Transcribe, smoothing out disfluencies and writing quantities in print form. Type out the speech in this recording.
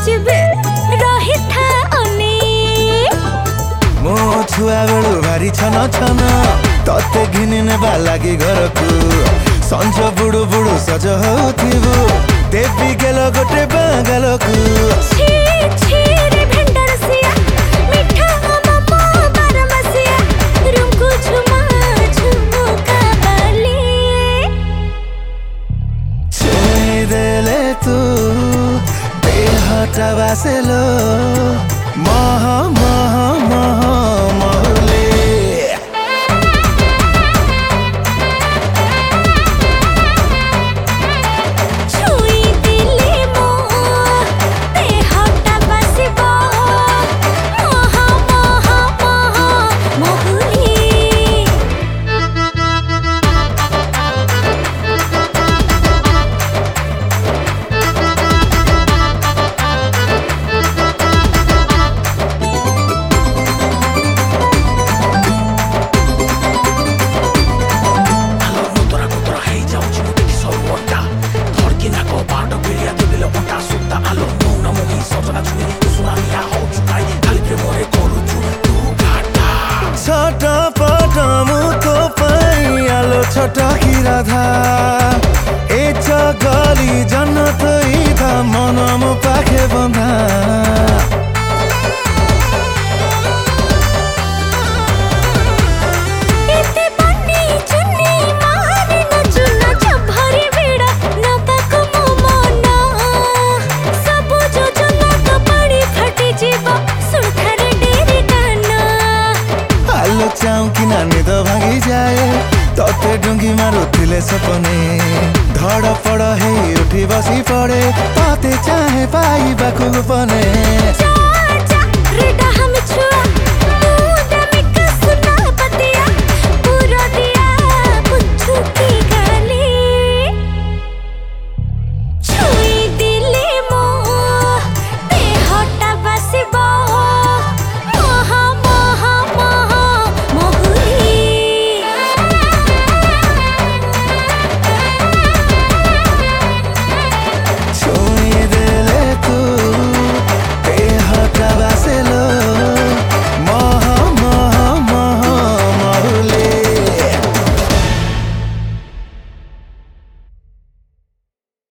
जीवे रही था अने मो छुआ बेलू भारी छन छन तते घिनि नेबा लागि घरकू संज बुडु बुडु सज होथिबो देवी गेल गोटे बांगलकू छी छी रे भेंडरसिया मिठा ममो बारमसिया रुमको झुमा झुमुका बाली छुई देले तू देहटा बासेलो मह मह मह महले छटकी राधा ए गली जन्नत इधा मनम पाखे बंधा एते बन्नी चुन्नी मारे नचुना चभरी बेड़ा नपाको मोमना सबो जोजना तो पड़ी फटी जीवा सुरथरे डेरी काना आलो चाऊ कि नानी तो भागी जाए तते डुंगी मारुथिले सपने धड़ पड़ हे उठी बसी पड़े पाते चाहे पाई बाकू पने जा जा रेडा हम छु